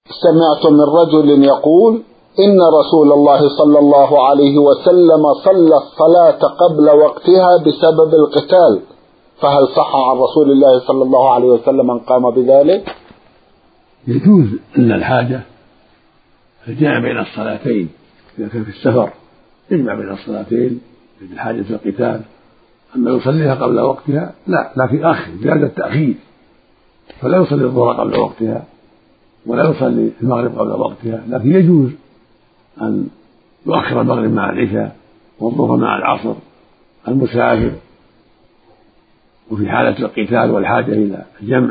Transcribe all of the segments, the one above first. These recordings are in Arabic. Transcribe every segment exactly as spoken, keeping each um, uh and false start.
سمعت من رجل يقول إن رسول الله صلى الله عليه وسلم صلى الصلاة قبل وقتها بسبب القتال، فهل صح عن رسول الله صلى الله عليه وسلم أن قام بذلك؟ يجوز أن الحاجة الجمع بين الصلاتين إذا كان في السفر، يجمع بين الصلاتين بالحاجة في القتال. أما يصليها قبل وقتها لا، لكن آخر زيادة التأخير، فلا يصلي الظهر قبل وقتها ولا يصلي المغرب قبل وقتها، لكن يجوز أن يؤخر المغرب مع العشاء والظهر مع العصر المسافر، وفي حالة القتال والحاجة إلى الجمع،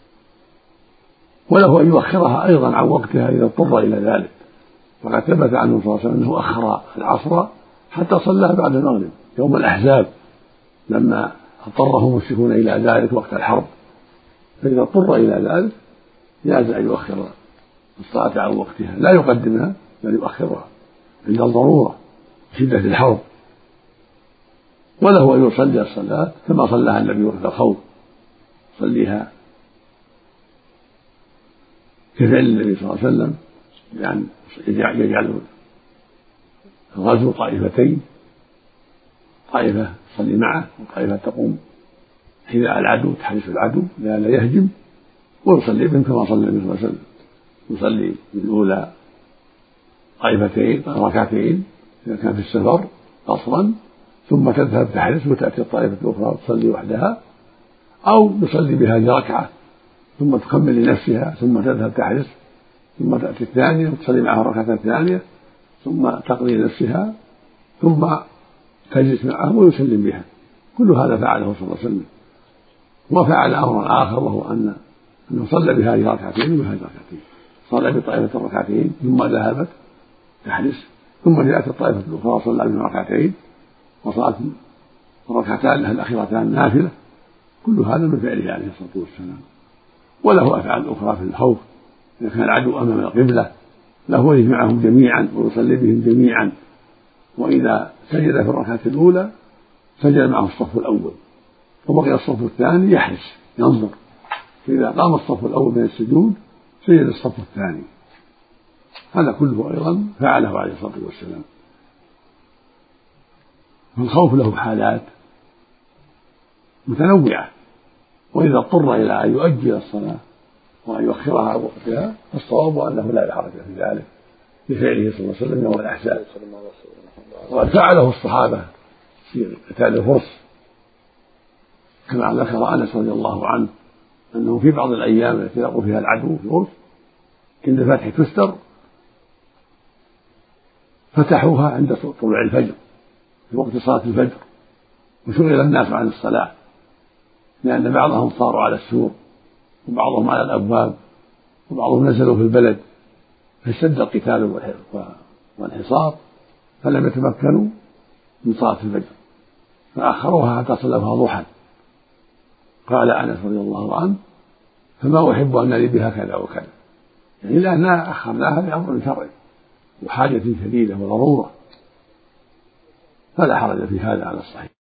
وله أن يؤخرها أيضا عن وقتها إذا اضطر إلى ذلك، فقد ثبت عنه صلى الله عليه وسلم أنه أخر العصر حتى صلاها بعد المغرب يوم الأحزاب لما اضطره المشركون إلى ذلك وقت الحرب، فإذا اضطر إلى ذلك جاز أن يؤخر الصلاة عن وقتها، لا يقدمها بل يؤخرها عند الضرورة شدة الحرب. وله أن يصلي الصلاة كما صلىها النبي وقت الخوف، صليها كفعل النبي صلى الله عليه وسلم، يعني يجعل الغزو طائفتين، طائفة تصلي معه وطائفة تقوم حذاء العدو تحرس العدو لا لا يهجم، ويصلي بهم كما صلى النبي صلى الله عليه وسلم، يصلي بالأولى طائفتين ركعتين إذا كان في السفر قصرا، ثم تذهب تحرس وتأتي الطائفة الأخرى وتصلي وحدها، أو يصلي بهذه ركعة ثم تكمل لنفسها ثم تذهب تحرس ثم تأتي الثانية وتصلي معها الركعة الثانية ثم تقضي نفسها ثم تجلس معه ويسلم بها. كل هذا فعله صلى الله عليه وسلم. وفعل أمرا آخر وهو أن أنه صلى بهذه ركعتين وبهذه ركعتين، صلى بطائفة الركعتين ثم ذهبت تحرس ثم جاءت الطائفة الأخرى وصلى بهم ركعتين وصلت الركعتان لها الأخيرتان نافلة. كل هذا من فعله عليه الصلاة والسلام. وله أفعال أخرى في الخوف، إذا كان العدو أمام القبلة له أن يجمعهم جميعا ويصلي بهم جميعا، وإذا سجد في الركعة الأولى سجد معه الصف الأول وبقي الصف الثاني يحرس ينظر، فإذا قام الصف الأول من السجود سجد الصف الثاني. هذا كله أيضا فعله عليه الصلاة والسلام. فالخوف له حالات متنوعة، وإذا اضطر إلى أن يؤجل الصلاة وأن يؤخرها عن وقتها فالصواب أنه لا حرج في ذلك بفعله صلى الله عليه وسلم يوم الأحزاب. وقد فعله الصحابة في قتال الفرس كما ذكر أنس رضي الله عنه أنه في بعض الأيام التي لقوا فيها العدو في الفرس عند فتح كستر فتحوها عند طلوع الفجر في وقت صلاة الفجر، وشغل الناس عن الصلاة لأن بعضهم صاروا على السور وبعضهم على الأبواب وبعضهم نزلوا في البلد، فاشتد القتال والحصار فلم يتمكنوا من صلاة الفجر فأخروها حتى صلوها ضحى. قال أنس رضي الله عنه فما أحب أن لي بها كذا وكذا، يعني لأننا أخرناها لأمر شرعي وحاجة شديدة وضرورة، فلا حرج في هذا على الصحيح.